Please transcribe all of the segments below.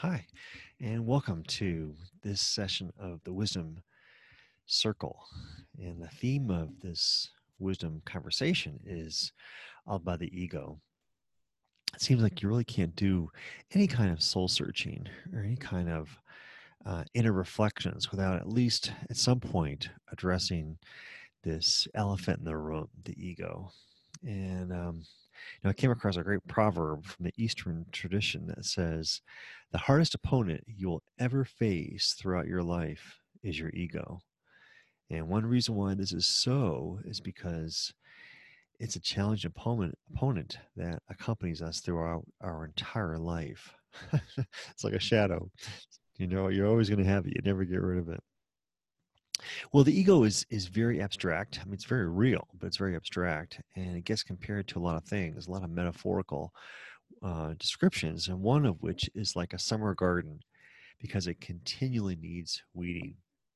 Hi, and welcome to this session of the Wisdom Circle. And the theme of this wisdom conversation is all about the ego. It seems like you really can't do any kind of soul searching or any kind of inner reflections without at least at some point addressing this elephant in the room, the ego. And I came across a great proverb from the Eastern tradition that says, "The hardest opponent you will ever face throughout your life is your ego." And one reason why this is so is because it's a challenging opponent that accompanies us through our entire life. It's like a shadow. You're always going to have it. You never get rid of it. Well, the ego is very abstract. I mean, it's very real, but it's very abstract, and it gets compared to a lot of things, a lot of metaphorical descriptions, and one of which is like a summer garden because it continually needs weeding.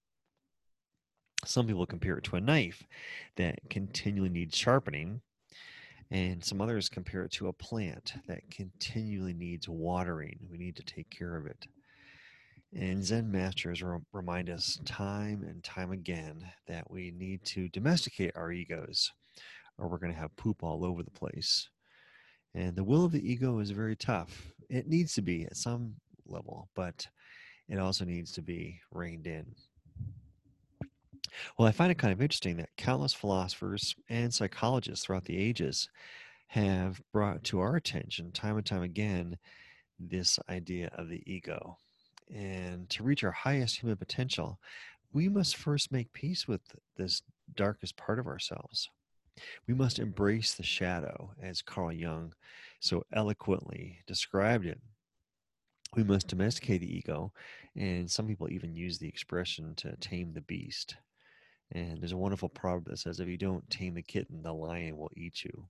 Some people compare it to a knife that continually needs sharpening, and some others compare it to a plant that continually needs watering. We need to take care of it. And Zen masters remind us time and time again that we need to domesticate our egos, or we're going to have poop all over the place. And the will of the ego is very tough. It needs to be at some level, but it also needs to be reined in. Well, I find it kind of interesting that countless philosophers and psychologists throughout the ages have brought to our attention time and time again this idea of the ego. And to reach our highest human potential, we must first make peace with this darkest part of ourselves. We must embrace the shadow, as Carl Jung so eloquently described it. We must domesticate the ego, and some people even use the expression to tame the beast. And there's a wonderful proverb that says, if you don't tame the kitten, the lion will eat you.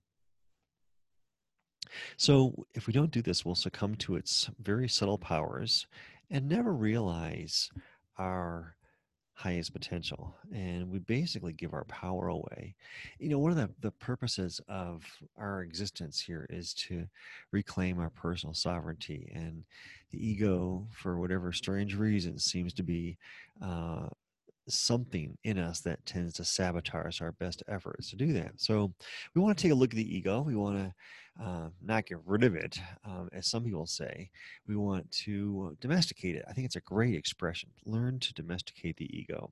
So if we don't do this, we'll succumb to its very subtle powers and never realize our highest potential. And we basically give our power away. One of the purposes of our existence here is to reclaim our personal sovereignty. And the ego, for whatever strange reason, seems to be uh, something in us that tends to sabotage our best efforts to do that. So we want to take a look at the ego. We want to not get rid of it, as some people say. We want to domesticate it. I think it's a great expression. Learn to domesticate the ego.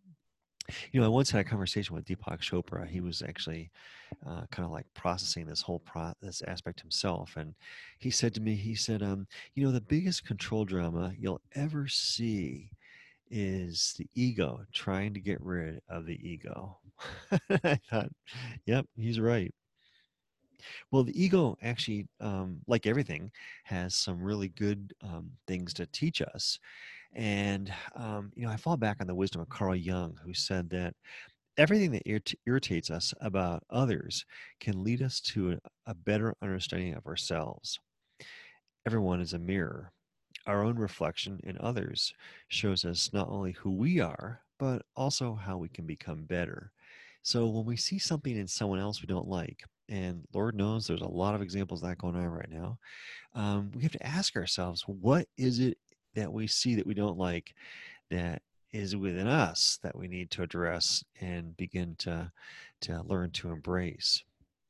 I once had a conversation with Deepak Chopra. He was actually kind of like processing this whole this aspect himself, and he said to me, he said, the biggest control drama you'll ever see is the ego trying to get rid of the ego. I thought, yep, he's right. Well, the ego actually, like everything, has some really good things to teach us. And, I fall back on the wisdom of Carl Jung, who said that everything that irritates us about others can lead us to a better understanding of ourselves. Everyone is a mirror. Our own reflection in others shows us not only who we are, but also how we can become better. So when we see something in someone else we don't like, and Lord knows there's a lot of examples of that going on right now, we have to ask ourselves, what is it that we see that we don't like that is within us that we need to address and begin to learn to embrace?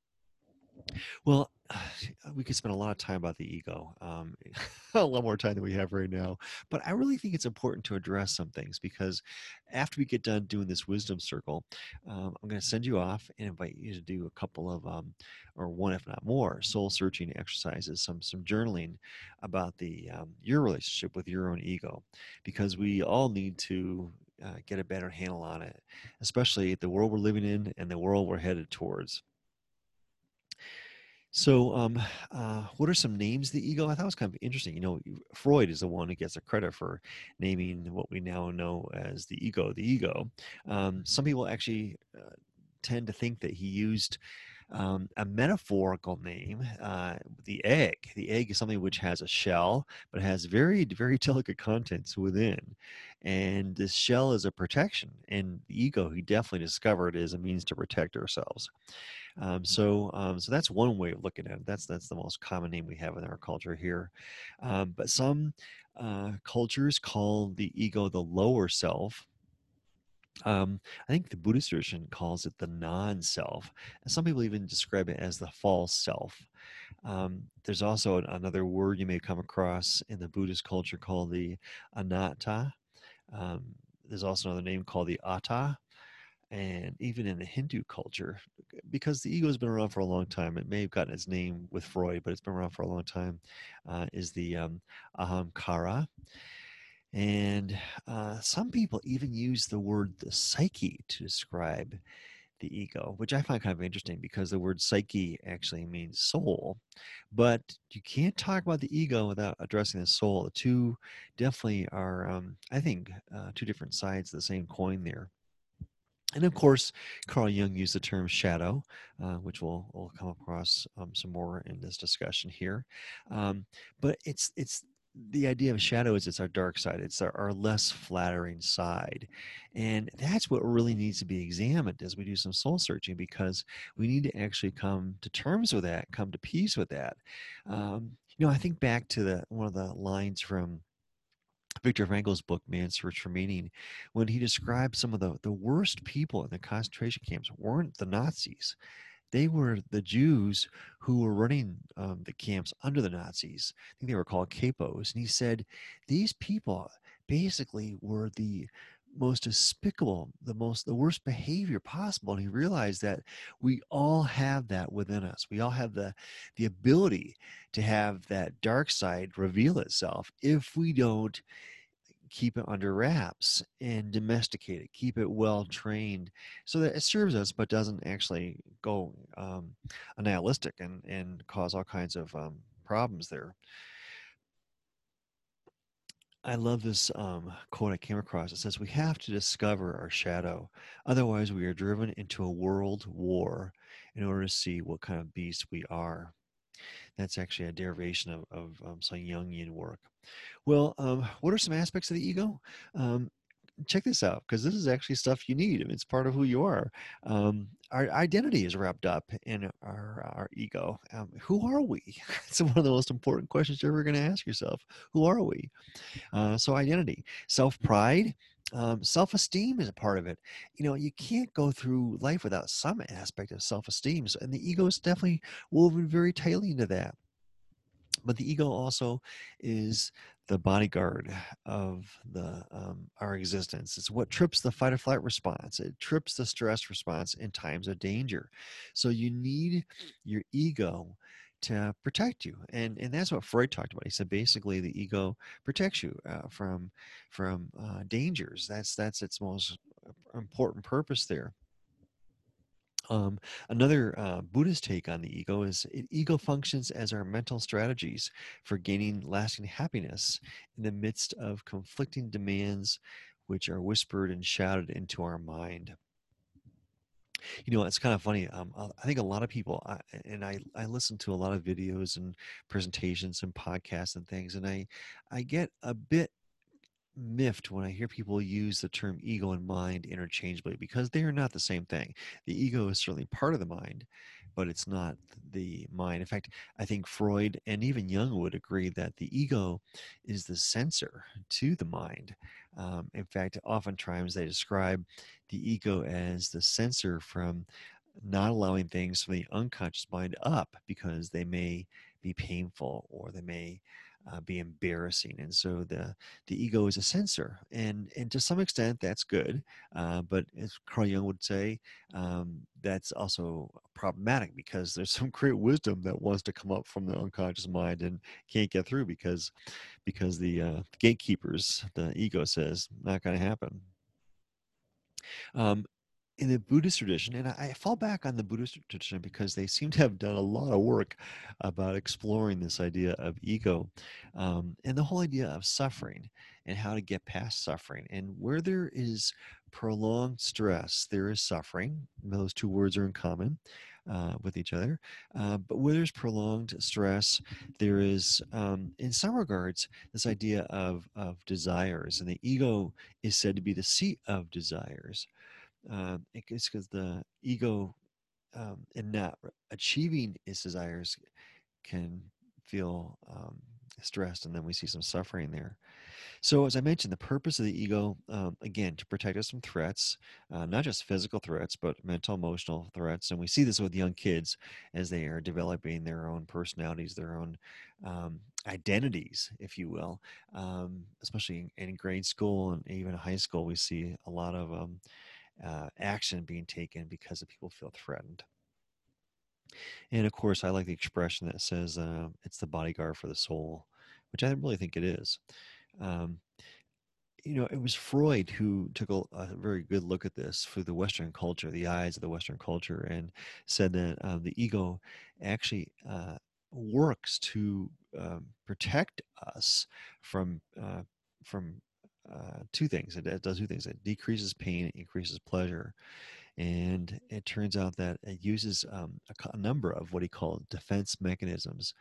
Well, we could spend a lot of time about the ego, a lot more time than we have right now. But I really think it's important to address some things because after we get done doing this wisdom circle, I'm going to send you off and invite you to do a couple of, or one if not more, soul searching exercises, some journaling about your relationship with your own ego, because we all need to. Get a better handle on it, especially the world we're living in and the world we're headed towards. So, what are some names of the ego? I thought it was kind of interesting. Freud is the one who gets the credit for naming what we now know as the ego. The ego. Some people actually tend to think that he used a metaphorical name, the egg. The egg is something which has a shell, but it has very, very delicate contents within. And this shell is a protection. And the ego, he definitely discovered, is a means to protect ourselves. So that's one way of looking at it. That's the most common name we have in our culture here. But some cultures call the ego the lower self. I think the Buddhist tradition calls it the non-self. And some people even describe it as the false self. There's also another word you may come across in the Buddhist culture called the anatta. Um, there's also another name called the atta. And even in the Hindu culture, because the ego has been around for a long time, it may have gotten its name with Freud, but it's been around for a long time, is the ahamkara. And some people even use the word the psyche to describe the ego, which I find kind of interesting because the word psyche actually means soul. But you can't talk about the ego without addressing the soul. The two definitely are, I think, two different sides of the same coin there. And of course, Carl Jung used the term shadow, which we'll come across some more in this discussion here. Um, but it's the idea of shadow is it's our dark side. It's our less flattering side, and that's what really needs to be examined as we do some soul searching, because we need to actually come to terms with that, come to peace with that. I think back to the one of the lines from Viktor Frankl's book, Man's Search for Meaning, when he described some of the worst people in the concentration camps weren't the Nazis. They were the Jews who were running the camps under the Nazis. I think they were called capos. And he said, these people basically were the most despicable, the worst behavior possible. And he realized that we all have that within us. We all have the ability to have that dark side reveal itself if we don't keep it under wraps and domesticate it, keep it well trained so that it serves us but doesn't actually go nihilistic and cause all kinds of problems there. I love this quote I came across. It says, "We have to discover our shadow. Otherwise, we are driven into a world war in order to see what kind of beast we are." That's actually a derivation of some Jungian work. Well, what are some aspects of the ego? Um, Check this out, because this is actually stuff you need. I mean, it's part of who you are. Our identity is wrapped up in our ego. Who are we? It's one of the most important questions you're ever going to ask yourself. Who are we? So identity, self-pride, self-esteem is a part of it. You can't go through life without some aspect of self-esteem. And the ego is definitely woven very tightly into that. But the ego also is the bodyguard of the our existence. It's what trips the fight or flight response. It trips the stress response in times of danger. So you need your ego to protect you, and that's what Freud talked about. He said basically the ego protects you from dangers. That's its most important purpose there. Um, Another Buddhist take on the ego is ego functions as our mental strategies for gaining lasting happiness in the midst of conflicting demands which are whispered and shouted into our mind. It's kind of funny. I think a lot of people, and I listen to a lot of videos and presentations and podcasts and things, and I get a bit miffed when I hear people use the term ego and mind interchangeably, because they are not the same thing. The ego is certainly part of the mind, but it's not the mind. In fact, I think Freud and even Jung would agree that the ego is the sensor to the mind. In fact, oftentimes they describe the ego as the sensor from not allowing things from the unconscious mind up because they may be painful or they may be embarrassing, and so the ego is a sensor, and to some extent that's good, but as Carl Jung would say, that's also problematic because there's some great wisdom that wants to come up from the unconscious mind and can't get through because the gatekeepers, the ego says, not going to happen. Um, in the Buddhist tradition, and I fall back on the Buddhist tradition because they seem to have done a lot of work about exploring this idea of ego, and the whole idea of suffering and how to get past suffering. And where there is prolonged stress, there is suffering. Those two words are in common with each other. But where there's prolonged stress, there is, in some regards, this idea of desires, and the ego is said to be the seat of desires. It's because the ego and not achieving its desires can feel stressed, and then we see some suffering there. So, as I mentioned, the purpose of the ego, again, to protect us from threats, not just physical threats, but mental, emotional threats. And we see this with young kids as they are developing their own personalities, their own identities, if you will. Especially in grade school and even high school, we see a lot of action being taken because of people feel threatened. And of course, I like the expression that says it's the bodyguard for the soul, which I really think it is. Um, it was Freud who took a very good look at this through the Western culture, the eyes of the Western culture, and said that the ego actually works to protect us from from two things. It does two things. It decreases pain, it increases pleasure, and it turns out that it uses a number of what he called defense mechanisms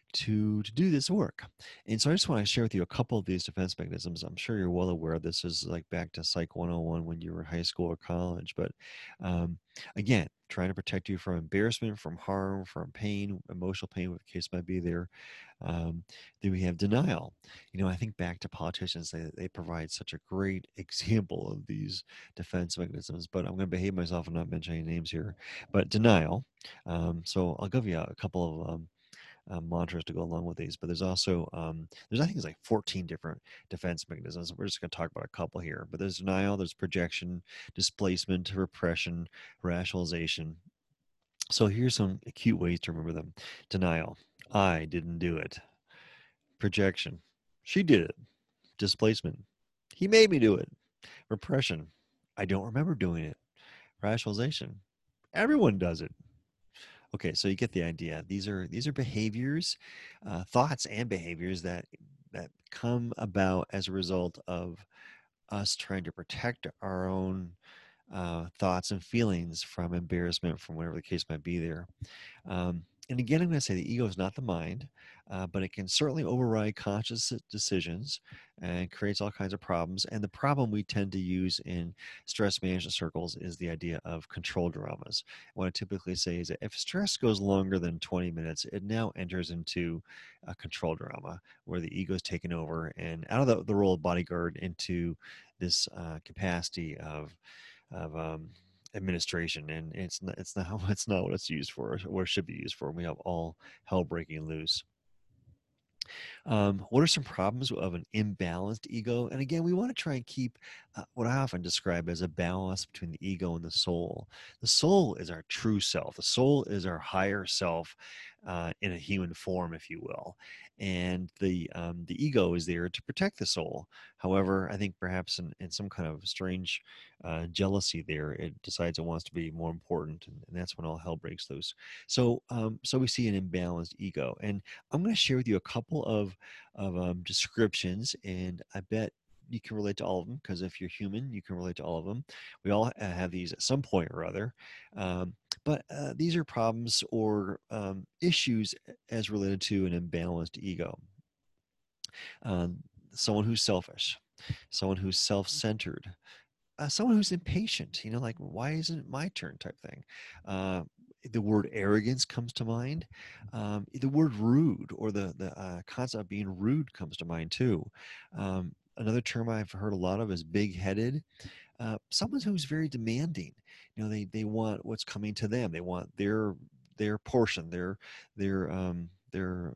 to do this work. And so I just want to share with you a couple of these defense mechanisms. I'm sure you're well aware this is like back to Psych 101 when you were in high school or college. But um, again, trying to protect you from embarrassment, from harm, from pain, emotional pain, what the case might be there. Um, then we have denial. I think back to politicians, they provide such a great example of these defense mechanisms, but I'm going to behave myself and not mention any names here. But denial. So I'll give you a couple of mantras to go along with these. But there's also there's I think it's like 14 different defense mechanisms. We're just going to talk about a couple here. But there's denial, there's projection, displacement, repression, rationalization. So here's some cute ways to remember them. Denial: I didn't do it. Projection: she did it. Displacement: he made me do it. Repression: I don't remember doing it. Rationalization: everyone does it. Okay, so you get the idea. These are behaviors, thoughts and behaviors that come about as a result of us trying to protect our own thoughts and feelings from embarrassment, from whatever the case might be there. And again, I'm going to say the ego is not the mind, but it can certainly override conscious decisions and creates all kinds of problems. And the problem we tend to use in stress management circles is the idea of control dramas. What I typically say is that if stress goes longer than 20 minutes, it now enters into a control drama where the ego is taken over and out of the role of bodyguard into this capacity of administration, and it's not it's not what it's used for, or what it should be used for. We have all hell breaking loose. What are some problems of an imbalanced ego? And again, we want to try and keep what I often describe as a balance between the ego and the soul. The soul is our true self. The soul is our higher self in a human form, if you will. And the ego is there to protect the soul. However, I think perhaps in some kind of strange jealousy there, it decides it wants to be more important, and that's when all hell breaks loose. So we see an imbalanced ego, and I'm going to share with you a couple of descriptions, and I bet you can relate to all of them because if you're human, you can relate to all of them. We all have these at some point or other, but these are problems or issues as related to an imbalanced ego. Um, Someone who's selfish, someone who's self-centered, someone who's impatient, like why isn't it my turn type thing. Uh, the word arrogance comes to mind. The word rude or the concept of being rude comes to mind too. Another term I've heard a lot of is big-headed. Someone who's very demanding. They want what's coming to them. They want their portion, their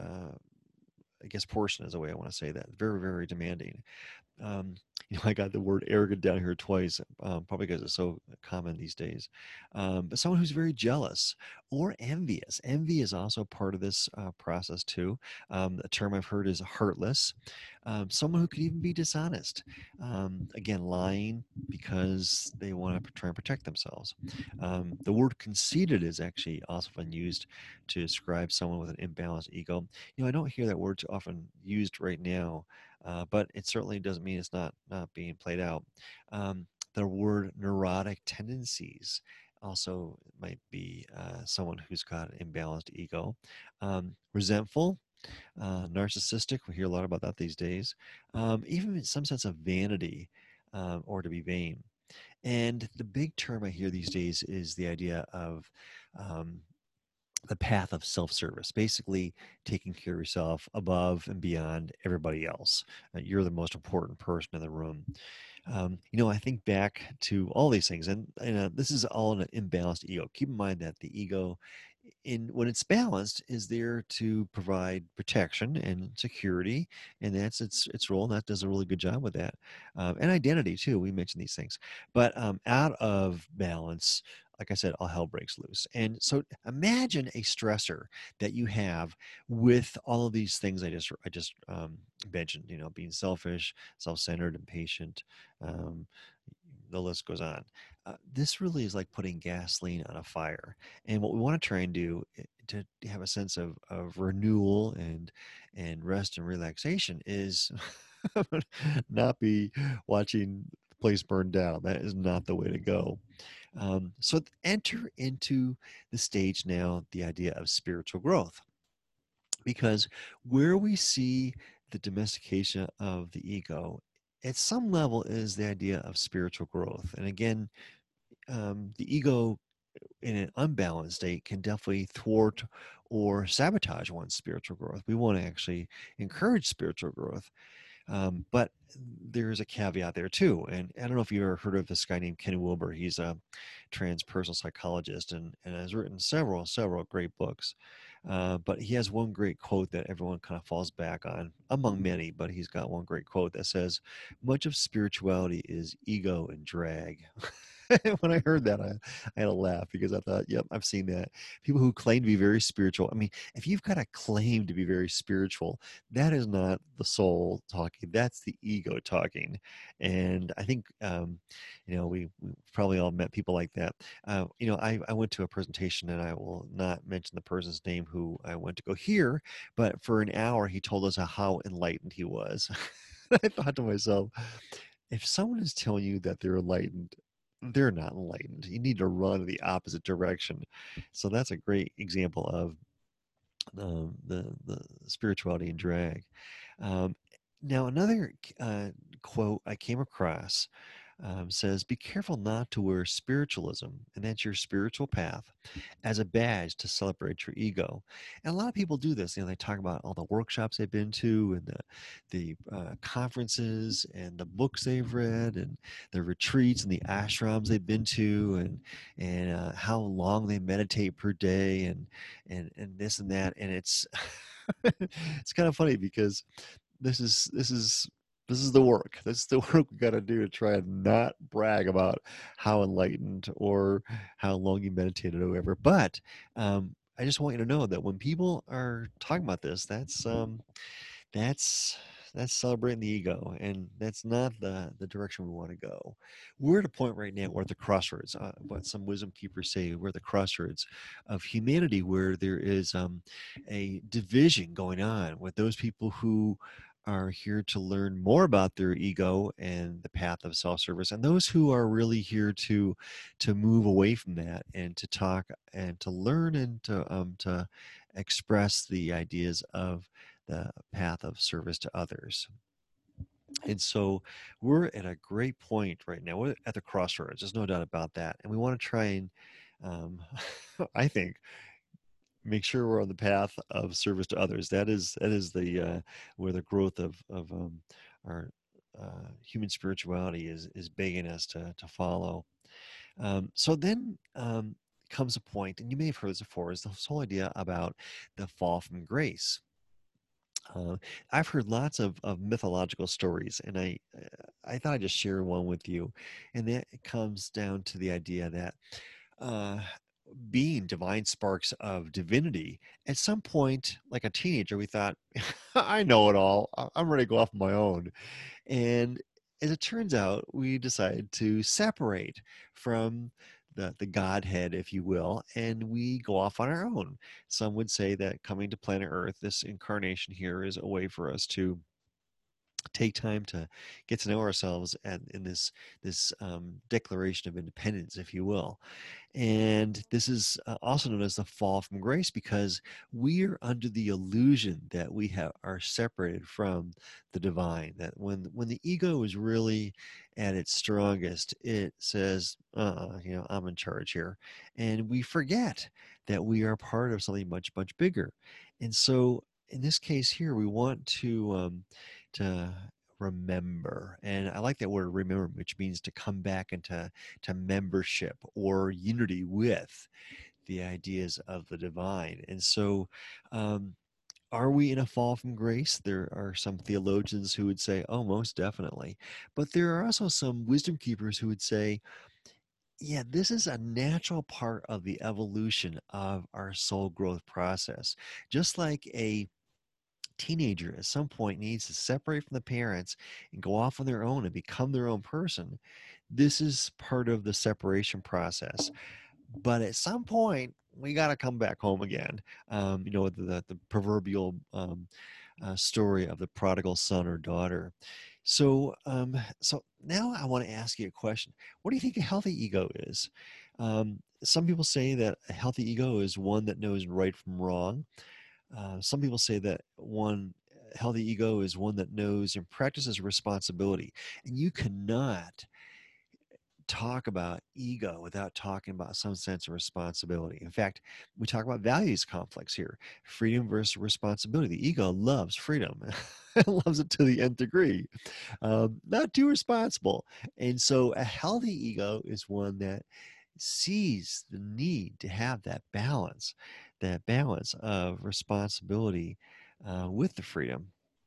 I guess portion is the way I want to say that. Very, very demanding. Um, I got the word arrogant down here twice, probably because it's so common these days. But someone who's very jealous or envious. Envy is also part of this process too. A term I've heard is heartless. Someone who could even be dishonest. Again, lying because they want to try and protect themselves. The word conceited is actually often used to describe someone with an imbalanced ego. I don't hear that word too often used right now, but it certainly doesn't mean it's not being played out. The word neurotic tendencies also might be someone who's got an imbalanced ego. Resentful, narcissistic. We hear a lot about that these days. Even in some sense of vanity or to be vain. And the big term I hear these days is the idea of um, the path of self-service, basically taking care of yourself above and beyond everybody else. You're the most important person in the room. I think back to all these things, and this is all an imbalanced ego. Keep in mind that the ego, in when it's balanced, is there to provide protection and security, and that's its role. And that does a really good job with that, and identity too. We mentioned these things, but out of balance. Like I said, all hell breaks loose. And so imagine a stressor that you have with all of these things I just mentioned, being selfish, self-centered, impatient, um, the list goes on. This really is like putting gasoline on a fire. And what we want to try and do to have a sense of renewal and rest and relaxation is not be watching the place burn down. That is not the way to go. So enter into the stage now, the idea of spiritual growth, because where we see the domestication of the ego at some level is the idea of spiritual growth. And again, the ego in an unbalanced state can definitely thwart or sabotage one's spiritual growth. We want to actually encourage spiritual growth, but there's a caveat there too. And I don't know if you've ever heard of this guy named Ken Wilber. He's a transpersonal psychologist and has written several great books. But he has one great quote that everyone kind of falls back on, among many, but he's got one great quote that says, "Much of spirituality is ego and drag." When I heard that, I had a laugh because I thought, yep, I've seen that. People who claim to be very spiritual. I mean, if you've got a claim to be very spiritual, that is not the soul talking. That's the ego talking. And I think, we probably all met people like that. I went to a presentation, and I will not mention the person's name who I went to go hear, but for an hour, he told us how enlightened he was. I thought to myself, if someone is telling you that they're enlightened, they're not enlightened. You need to run in the opposite direction. So that's a great example of the spirituality and drag. Um, Now, another quote I came across says, "Be careful not to wear spiritualism, and that's your spiritual path, as a badge to celebrate your ego." And a lot of people do this. They talk about all the workshops they've been to, and the conferences, and the books they've read, and the retreats and the ashrams they've been to, and how long they meditate per day, and this and that. And it's it's kind of funny because this is this is this is the work. This is the work we got to do to try and not brag about how enlightened or how long you meditated or whatever. But I just want you to know that when people are talking about this, that's that's celebrating the ego, and that's not the direction we want to go. We're at a point right now, we're at the crossroads, what some wisdom keepers say, we're at the crossroads of humanity, where there is a division going on with those people who are here to learn more about their ego and the path of self-service, and those who are really here to move away from that and to talk and to learn and to express the ideas of the path of service to others. And so we're at a great point right now. We're at the crossroads. There's no doubt about that. And we want to try and, um, I think, make sure we're on the path of service to others. That is the where the growth of our human spirituality is begging us to follow. So then comes a point, and you may have heard this before, is this whole idea about the fall from grace. Uh, I've heard lots of mythological stories, and I thought I'd just share one with you, and that comes down to the idea that uh, being divine sparks of divinity, at some point, like a teenager, we thought, I know it all. I'm ready to go off on my own. And as it turns out, we decided to separate from the Godhead, if you will, and we go off on our own. Some would say that coming to planet Earth, this incarnation here, is a way for us to take time to get to know ourselves and in this declaration of independence, if you will. And this is also known as the fall from grace because we are under the illusion that are separated from the divine. That when the ego is really at its strongest, it says, I'm in charge here," and we forget that we are part of something much much bigger. And so, in this case here, we want to remember, and I like that word remember, which means to come back into to membership or unity with the ideas of the divine. And so, um, are we in a fall from grace? There are some theologians who would say, oh, most definitely. But there are also some wisdom keepers who would say, yeah, this is a natural part of the evolution of our soul growth process. Just like a teenager at some point needs to separate from the parents and go off on their own and become their own person, this is part of the separation process. But at some point, we got to come back home again. The proverbial story of the prodigal son or daughter. So now I want to ask you a question. What do you think a healthy ego is? Some people say that a healthy ego is one that knows right from wrong. Some people say that one healthy ego is one that knows and practices responsibility. And you cannot talk about ego without talking about some sense of responsibility. In fact, we talk about values conflicts here, freedom versus responsibility. The ego loves freedom, it loves it to the nth degree, not too responsible. And so a healthy ego is one that sees the need to have that balance of responsibility with the freedom.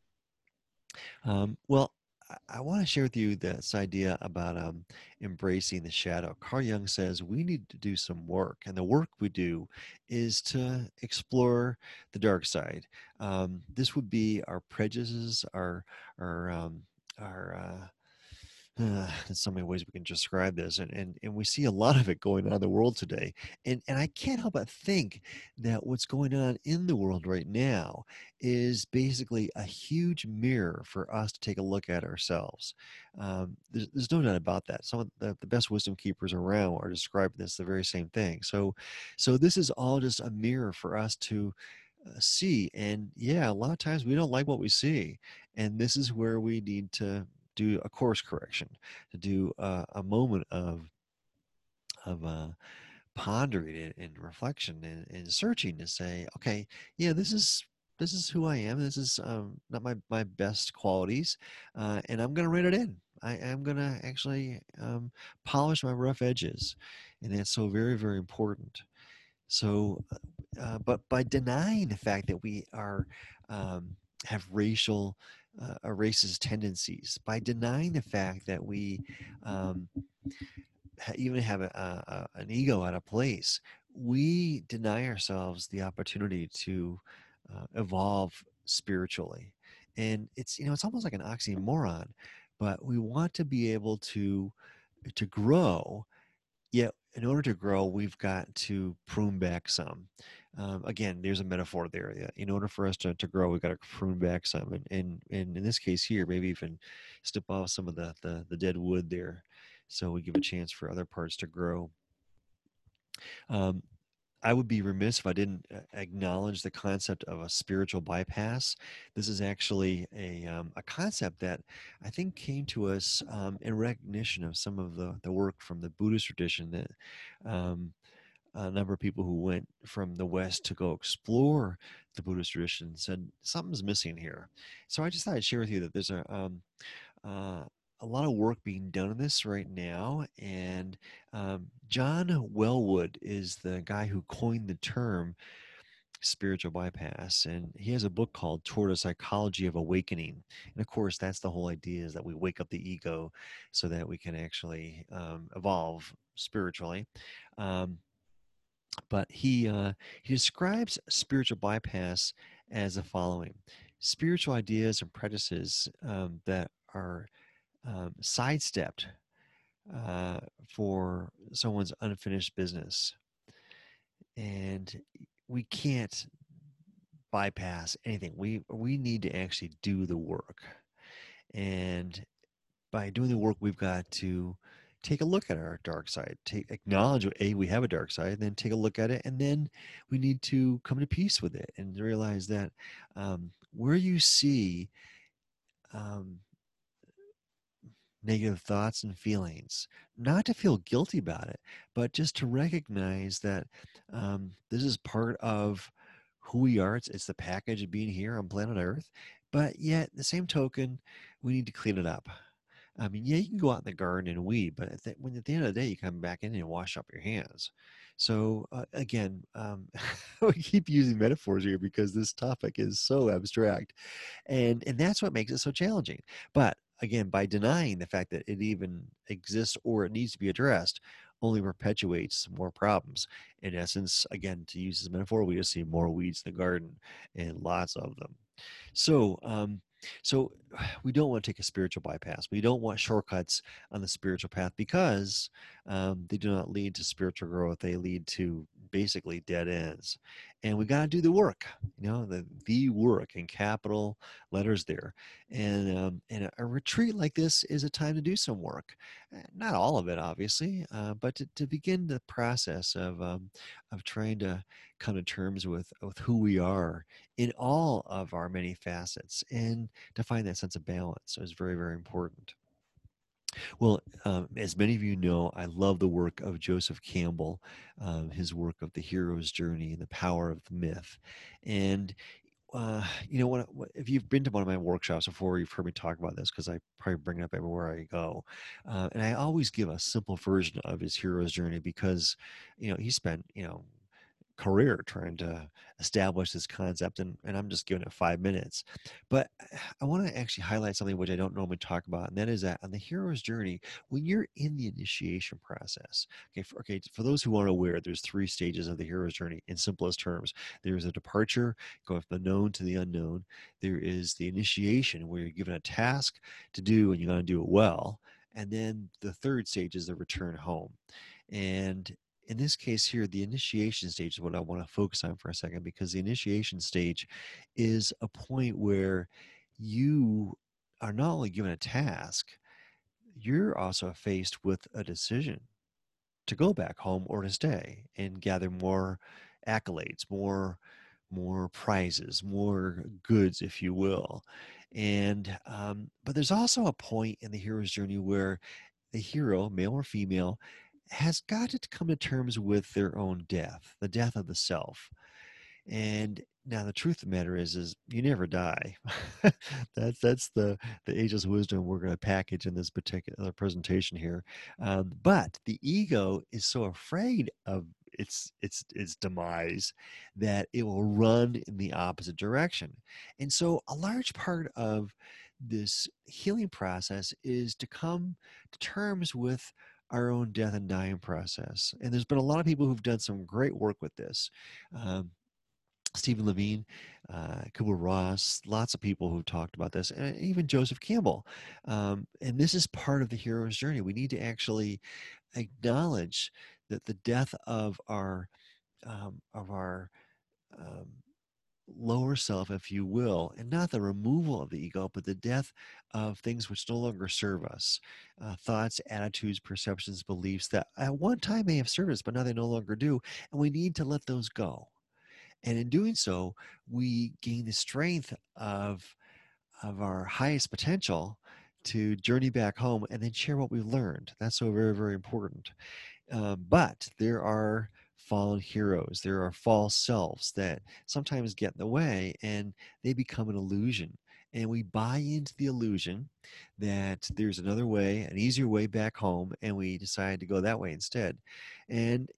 Well, I want to share with you this idea about embracing the shadow. Carl Jung says we need to do some work, and the work we do is to explore the dark side. This would be our prejudices, our there's so many ways we can describe this, and we see a lot of it going on in the world today. And I can't help but think that what's going on in the world right now is basically a huge mirror for us to take a look at ourselves. There's no doubt about that. Some of the best wisdom keepers around are describing this the very same thing. So this is all just a mirror for us to see. And yeah, a lot of times we don't like what we see, and this is where we need to do a course correction, to do a moment of pondering and reflection and searching to say, okay, yeah, this is who I am. This is not my best qualities, and I'm going to rein it in. I am going to actually polish my rough edges, and that's so very very important. So, but by denying the fact that we are have racist tendencies, by denying the fact that we um, even have an ego out of place, we deny ourselves the opportunity to evolve spiritually. And it's almost like an oxymoron, but we want to be able to grow. Yet, in order to grow, we've got to prune back some. Again, there's a metaphor there. Yeah. In order for us to grow, we've got to prune back some. And in this case here, maybe even snip off some of the dead wood there so we give a chance for other parts to grow. Um, I would be remiss if I didn't acknowledge the concept of a spiritual bypass. This is actually a concept that I think came to us in recognition of some of the work from the Buddhist tradition that um, a number of people who went from the West to go explore the Buddhist tradition said something's missing here. So I just thought I'd share with you that there's uh, a lot of work being done on this right now. And John Wellwood is the guy who coined the term spiritual bypass. And he has a book called Toward a Psychology of Awakening. And of course, that's the whole idea, is that we wake up the ego so that we can actually evolve spiritually. Um, but he describes spiritual bypass as the following: spiritual ideas and prejudices that are sidestepped uh, for someone's unfinished business. And we can't bypass anything. We need to actually do the work. And by doing the work, we've got to take a look at our dark side, acknowledge we have a dark side, and then take a look at it, and then we need to come to peace with it and realize that where you see um, negative thoughts and feelings, not to feel guilty about it, but just to recognize that this is part of who we are. It's the package of being here on planet Earth. But yet, the same token, we need to clean it up. I mean, yeah, you can go out in the garden and weed, but at the end of the day, you come back in and wash up your hands. So again, we keep using metaphors here because this topic is so abstract, and that's what makes it so challenging. But again, by denying the fact that it even exists or it needs to be addressed, only perpetuates more problems. In essence, again, to use this metaphor, we just see more weeds in the garden and lots of them. So, so we don't want to take a spiritual bypass. We don't want shortcuts on the spiritual path because they do not lead to spiritual growth. They lead to basically dead ends. And we got to do the work, the work in capital letters there. And a retreat like this is a time to do some work. Not all of it, obviously, but to begin the process of trying to come to terms with who we are in all of our many facets and to find that sense of balance. So it's very, very important. Well, as many of you know, I love the work of Joseph Campbell, his work of the hero's journey and the power of the myth. And if you've been to one of my workshops before, you've heard me talk about this because I probably bring it up everywhere I go. And I always give a simple version of his hero's journey because, he spent, career trying to establish this concept, and I'm just giving it 5 minutes. But I want to actually highlight something which I don't normally talk about, and that is that on the hero's journey, when you're in the initiation process, for those who aren't aware, there's 3 stages of the hero's journey in simplest terms. There's a departure, going from the known to the unknown. There is the initiation, where you're given a task to do and you got to do it well. And then the third stage is the return home. And in this case here, the initiation stage is what I want to focus on for a second, because the initiation stage is a point where you are not only given a task, you're also faced with a decision to go back home or to stay and gather more accolades, more prizes, more goods, if you will. And but there's also a point in the hero's journey where the hero, male or female, has got to come to terms with their own death, the death of the self. And now the truth of the matter is you never die. That's the ageless wisdom we're going to package in this particular presentation here. But the ego is so afraid of its demise that it will run in the opposite direction. And so a large part of this healing process is to come to terms with our own death and dying process. And there's been a lot of people who've done some great work with this. Um, Stephen Levine, Kubler-Ross, lots of people who talked about this, and even Joseph Campbell. And this is part of the hero's journey. We need to actually acknowledge that the death of our um, lower self, if you will, and not the removal of the ego, but the death of things which no longer serve us, thoughts, attitudes, perceptions, beliefs that at one time may have served us, but now they no longer do, and we need to let those go. And in doing so, we gain the strength of our highest potential to journey back home and then share what we've learned. That's so very, very important. But there are fallen heroes. There are false selves that sometimes get in the way, and they become an illusion. And we buy into the illusion that there's another way, an easier way back home, and we decide to go that way instead. And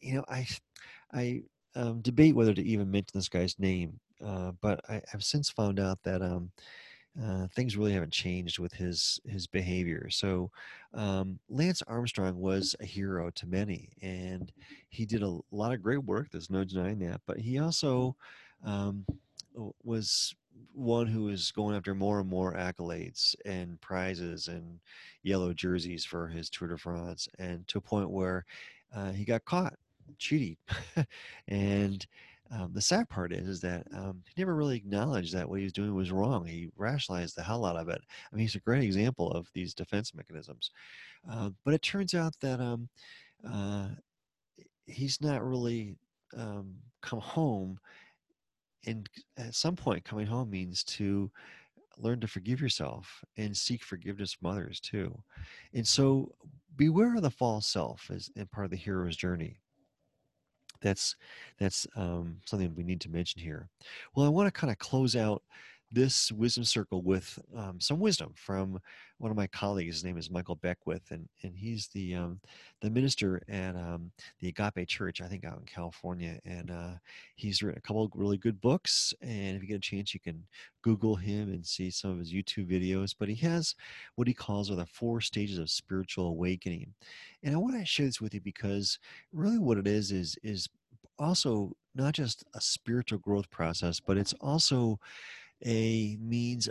I debate whether to even mention this guy's name, but I've since found out that things really haven't changed with his behavior. So Lance Armstrong was a hero to many, and he did a lot of great work. There's no denying that. But he also um, was one who was going after more and more accolades and prizes and yellow jerseys for his Tour de France, and to a point where he got caught cheating, and The sad part is that he never really acknowledged that what he was doing was wrong. He rationalized the hell out of it. I mean, he's a great example of these defense mechanisms. But it turns out that uh, he's not really come home. And at some point, coming home means to learn to forgive yourself and seek forgiveness from others too. And so, beware of the false self as and part of the hero's journey. That's something we need to mention here. Well, I want to kind of close out this wisdom circle with some wisdom from one of my colleagues. His name is Michael Beckwith, and he's the minister at the Agape Church, I think, out in California. And he's written a couple of really good books. And if you get a chance, you can Google him and see some of his YouTube videos. But he has what he calls are the 4 stages of spiritual awakening. And I want to share this with you because really what it is also not just a spiritual growth process, but it's also a means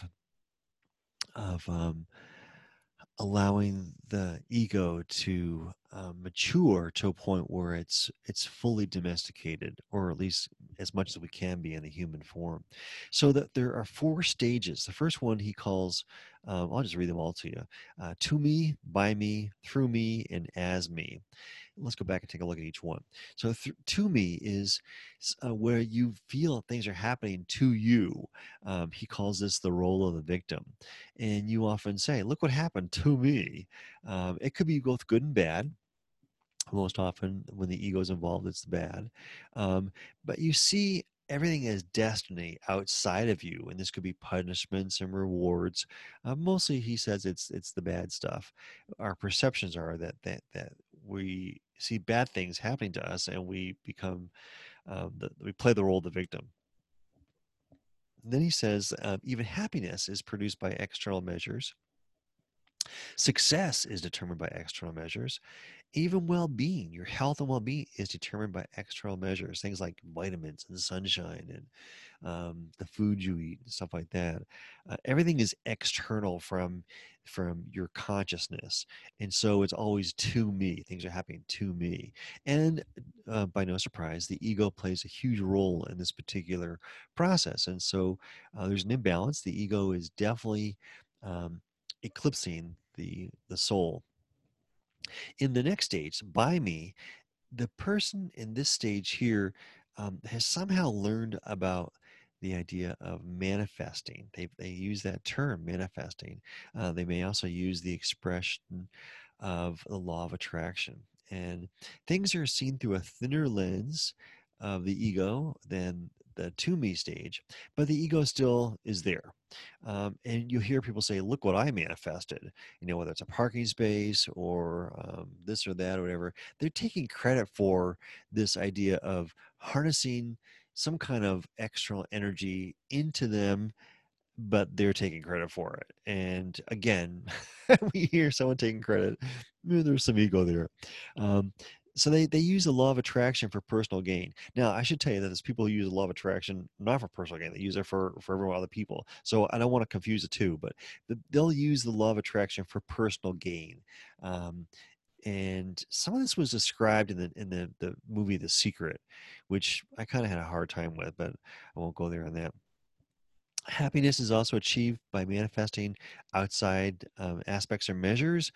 of allowing the ego to mature to a point where it's fully domesticated, or at least as much as we can be in the human form. So that there are 4 stages. The first one he calls, I'll just read them all to you: to me, by me, through me, and as me. Let's go back and take a look at each one. So, to me is where you feel things are happening to you. He calls this the role of the victim. And you often say, look what happened to me. It could be both good and bad. Most often, when the ego is involved, it's bad. Um, but you see everything as destiny outside of you, and this could be punishments and rewards. Mostly, he says it's the bad stuff. Our perceptions are that we see bad things happening to us, and we become we play the role of the victim. Then he says, even happiness is produced by external measures. Success is determined by external measures. Even well-being, your health and well-being is determined by external measures, things like vitamins and sunshine and the food you eat and stuff like that. Everything is external from your consciousness, and so it's always to me. Things are happening to me, and by no surprise, the ego plays a huge role in this particular process. And so there's an imbalance. The ego is definitely um, eclipsing the soul. In the next stage, by me, the person in this stage here has somehow learned about the idea of manifesting. They use that term, manifesting. They may also use the expression of the law of attraction. And things are seen through a thinner lens of the ego than the to me stage, but the ego still is there. And you hear people say, look what I manifested, whether it's a parking space or this or that or whatever. They're taking credit for this idea of harnessing some kind of external energy into them, but they're taking credit for it. And again, we hear someone taking credit, there's some ego there. Um, so they use the law of attraction for personal gain. Now, I should tell you that there's people who use the law of attraction not for personal gain; they use it for everyone, other people. So I don't want to confuse the two, but they'll use the law of attraction for personal gain. Um, and some of this was described in the movie The Secret, which I kind of had a hard time with, but I won't go there on that. Happiness is also achieved by manifesting outside aspects or measures.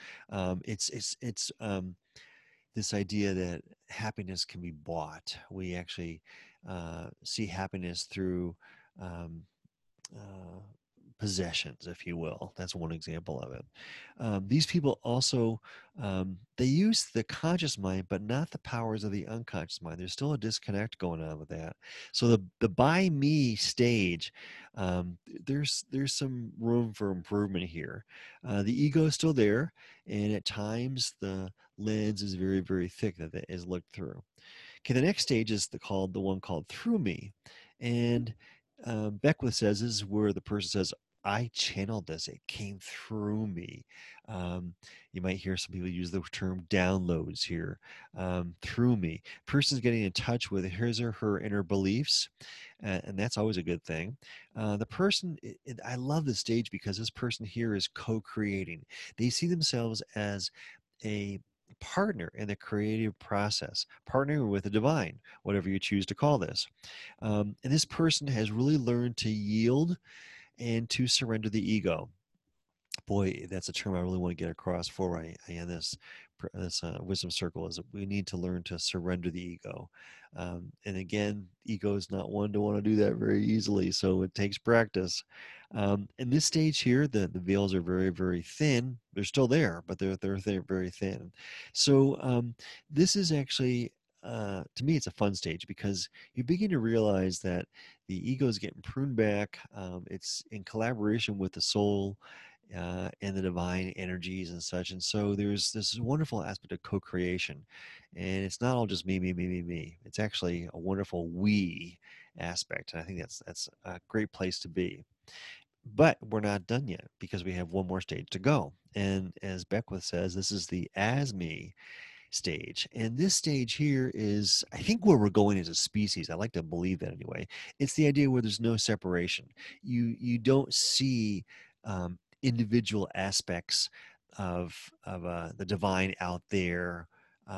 It's this idea that happiness can be bought. We actually see happiness through um, uh, possessions, if you will. That's one example of it. These people also they use the conscious mind, but not the powers of the unconscious mind. There's still a disconnect going on with that. So the by me stage, there's some room for improvement here. The ego is still there, and at times the lens is very very thick that is looked through. Okay, the next stage is the one called through me, and Beckwith says this is where the person says, "I channeled this; it came through me." You might hear some people use the term downloads here. Through me, person's getting in touch with his or her inner beliefs, and that's always a good thing. The person, I love this stage because this person here is co-creating. They see themselves as a partner in the creative process, partner with the divine, whatever you choose to call this. And this person has really learned to yield and to surrender the ego. Boy, that's a term I really want to get across before I end this wisdom circle. Is that we need to learn to surrender the ego, and again, ego is not one to want to do that very easily. So it takes practice. In this stage here, the veils are very very thin. They're still there, but they're very thin. So this is actually. To me, it's a fun stage because you begin to realize that the ego is getting pruned back. It's in collaboration with the soul and the divine energies and such. And so there's this wonderful aspect of co-creation, and it's not all just me, me, me, me, me. It's actually a wonderful we aspect, and I think that's a great place to be. But we're not done yet because we have one more stage to go. And as Beckwith says, this is the as me stage. And this stage here is, I think, where we're going as a species. I like to believe that anyway. It's the idea where there's no separation. You don't see individual aspects of the divine out there.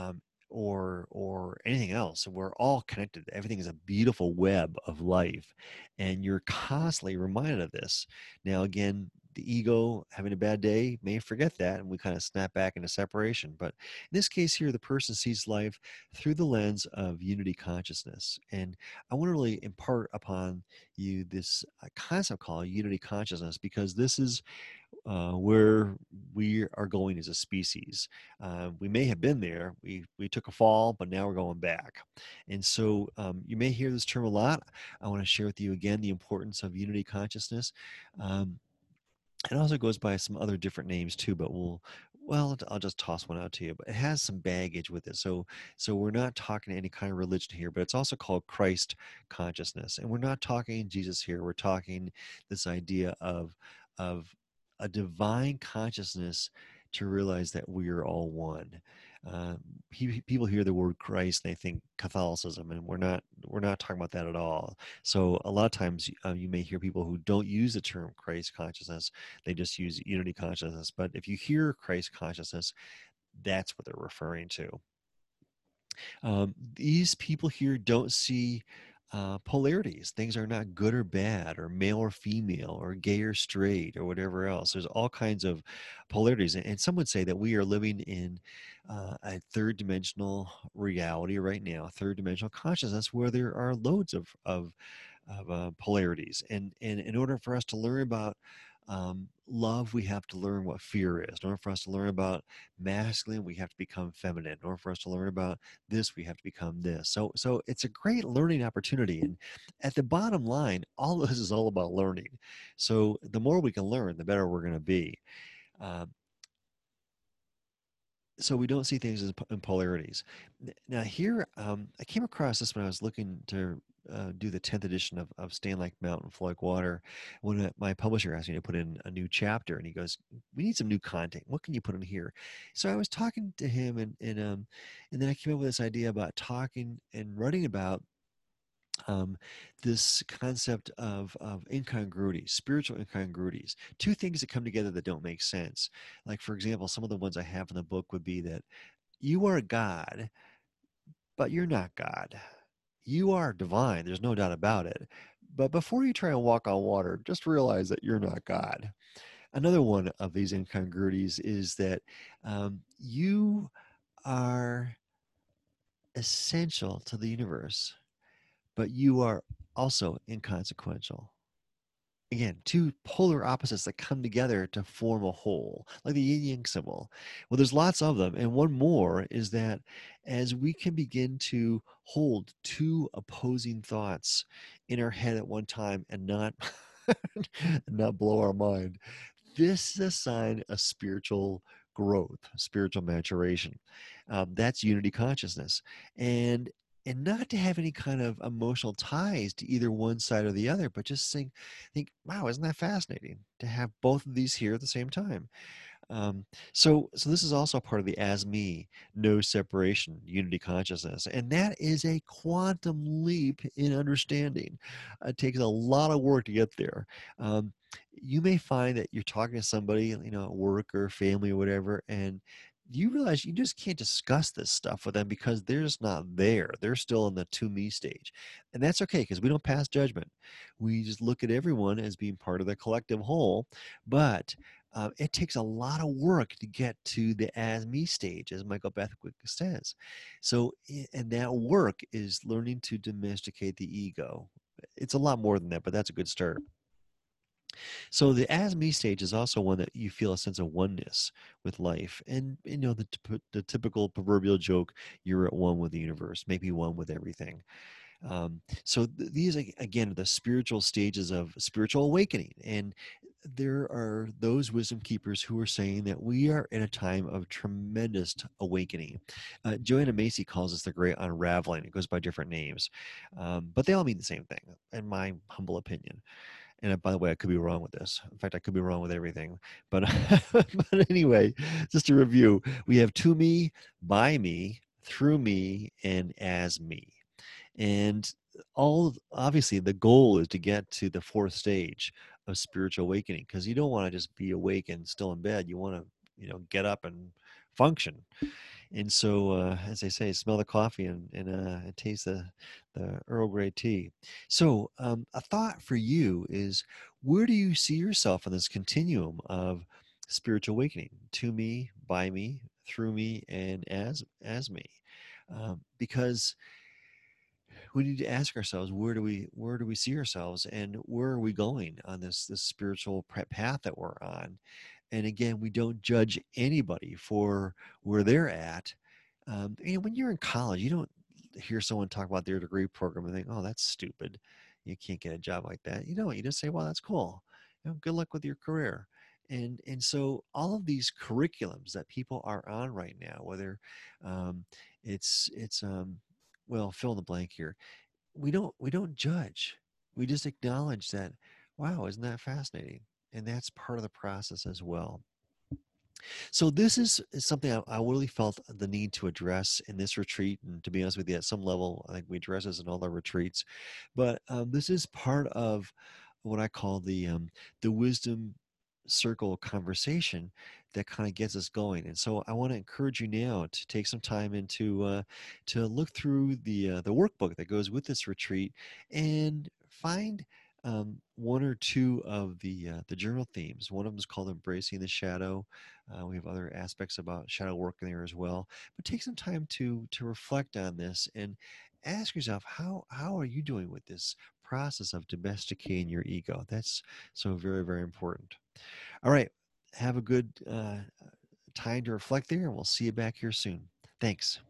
Or anything else. We're all connected. Everything is a beautiful web of life, and you're constantly reminded of this. Now, again, the ego having a bad day may forget that, and we kind of snap back into separation. But in this case here, the person sees life through the lens of unity consciousness. And I want to really impart upon you this concept called unity consciousness, because this is where we are going as a species. We may have been there. We took a fall, but now we're going back. And so you may hear this term a lot. I want to share with you again the importance of unity consciousness. Um, it also goes by some other different names too, but I'll just toss one out to you. But it has some baggage with it. So we're not talking any kind of religion here, but it's also called Christ consciousness. And we're not talking Jesus here. We're talking this idea of a divine consciousness to realize that we are all one. Uh, People hear the word Christ and they think Catholicism, and we're not talking about that at all. So a lot of times you may hear people who don't use the term Christ consciousness; they just use unity consciousness. But if you hear Christ consciousness, that's what they're referring to. These people here don't see polarities. Things are not good or bad, or male or female, or gay or straight, or whatever else. There's all kinds of polarities. And some would say that we are living in a third dimensional reality right now, third dimensional consciousness, where there are loads of polarities. And in order for us to learn about love, we have to learn what fear is. In order for us to learn about masculine, we have to become feminine. In order for us to learn about this, we have to become this. So it's a great learning opportunity. And at the bottom line, all of this is all about learning. So the more we can learn, the better we're going to be. Um, so we don't see things as in polarities. Now here, I came across this when I was looking to do the 10th edition of Stand Like Mountain, Flow Like Water, when my publisher asked me to put in a new chapter, and he goes, "We need some new content. What can you put in here?" So I was talking to him, and then I came up with this idea about talking and writing about um, this concept of incongruities, spiritual incongruities, two things that come together that don't make sense. Like, for example, some of the ones I have in the book would be that you are God, but you're not God. You are divine, there's no doubt about it. But before you try and walk on water, just realize that you're not God. Another one of these incongruities is that you are essential to the universe, but you are also inconsequential. Again, two polar opposites that come together to form a whole, like the yin yang symbol. Well, there's lots of them. And one more is that as we can begin to hold two opposing thoughts in our head at one time and not not blow our mind, this is a sign of spiritual growth, spiritual maturation. That's unity consciousness. And and not to have any kind of emotional ties to either one side or the other, but just think, wow, isn't that fascinating to have both of these here at the same time? So this is also part of the as me, no separation, unity consciousness, and that is a quantum leap in understanding. It takes a lot of work to get there. You may find that you're talking to somebody, at work or family or whatever, and you realize you just can't discuss this stuff with them because they're just not there. They're still in the to me stage. And that's okay because we don't pass judgment. We just look at everyone as being part of the collective whole. But it takes a lot of work to get to the as me stage, as Michael Beckwith says. So, and that work is learning to domesticate the ego. It's a lot more than that, but that's a good start. So the as me stage is also one that you feel a sense of oneness with life, and the typical proverbial joke: you're at one with the universe, maybe one with everything. So these again are the spiritual stages of spiritual awakening, and there are those wisdom keepers who are saying that we are in a time of tremendous awakening. Joanna Macy calls this the great unraveling. It goes by different names, but they all mean the same thing, in my humble opinion. And by the way, I could be wrong with this. In fact, I could be wrong with everything. But but anyway, just to review, we have to me, by me, through me, and as me. And all obviously the goal is to get to the fourth stage of spiritual awakening, because you don't want to just be awake and still in bed. You want to, get up and function. And so, as they say, smell the coffee and taste the Earl Grey tea. So, a thought for you is, where do you see yourself in this continuum of spiritual awakening? To me, by me, through me, and as me. Because we need to ask ourselves, where do we see ourselves, and where are we going on this spiritual path that we're on? And again, we don't judge anybody for where they're at. When you're in college, you don't hear someone talk about their degree program and think, "Oh, that's stupid. You can't get a job like that." You just say, "Well, that's cool. Good luck with your career." And so all of these curriculums that people are on right now, whether um, it's well, fill in the blank here. We don't judge. We just acknowledge that, wow, isn't that fascinating? And that's part of the process as well. So this is something I really felt the need to address in this retreat, and to be honest with you, at some level, I think we address this in all our retreats. But this is part of what I call the wisdom circle conversation that kind of gets us going. And so I want to encourage you now to take some time to look through the workbook that goes with this retreat, and find one or two of the journal themes. One of them is called Embracing the Shadow. We have other aspects about shadow work in there as well. But take some time to reflect on this and ask yourself, how are you doing with this process of domesticating your ego? That's so very, very important. All right. Have a good time to reflect there, and we'll see you back here soon. Thanks.